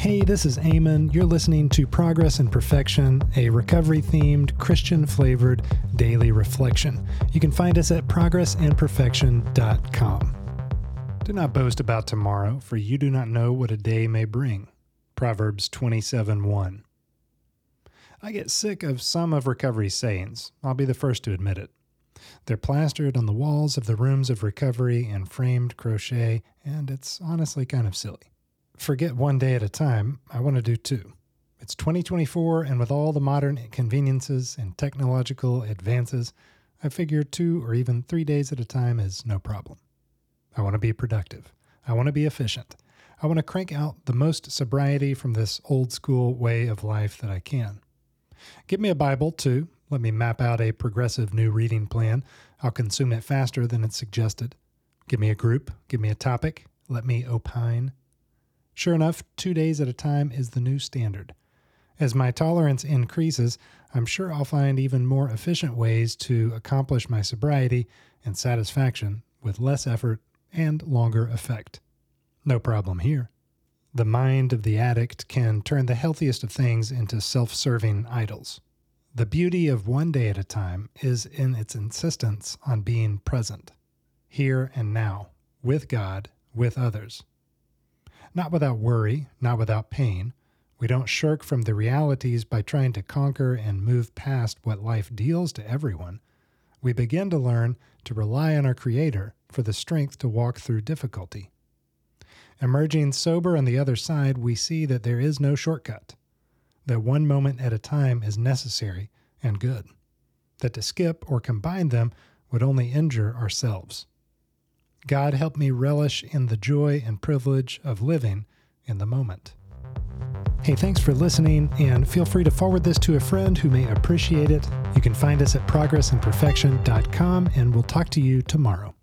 Hey, this is Eamon. You're listening to Progress and Perfection, a recovery-themed, Christian-flavored daily reflection. You can find us at progressandperfection.com. Do not boast about tomorrow, for you do not know what a day may bring. Proverbs 27:1. I get sick of some of recovery's sayings. I'll be the first to admit it. They're plastered on the walls of the rooms of recovery in framed crochet, and it's honestly kind of silly. Forget one day at a time, I want to do two. It's 2024, and with all the modern conveniences and technological advances, I figure 2 or even 3 days at a time is no problem. I want to be productive. I want to be efficient. I want to crank out the most sobriety from this old school way of life that I can. Give me a Bible, too. Let me map out a progressive new reading plan. I'll consume it faster than it's suggested. Give me a group. Give me a topic. Let me opine. Sure enough, 2 days at a time is the new standard. As my tolerance increases, I'm sure I'll find even more efficient ways to accomplish my sobriety and satisfaction with less effort and longer effect. No problem here. The mind of the addict can turn the healthiest of things into self-serving idols. The beauty of one day at a time is in its insistence on being present, here and now, with God, with others. Not without worry, not without pain. We don't shirk from the realities by trying to conquer and move past what life deals to everyone. We begin to learn to rely on our Creator for the strength to walk through difficulty. Emerging sober on the other side, we see that there is no shortcut, that one moment at a time is necessary and good, that to skip or combine them would only injure ourselves. God help me relish in the joy and privilege of living in the moment. Hey, thanks for listening, and feel free to forward this to a friend who may appreciate it. You can find us at progressandperfection.com, and we'll talk to you tomorrow.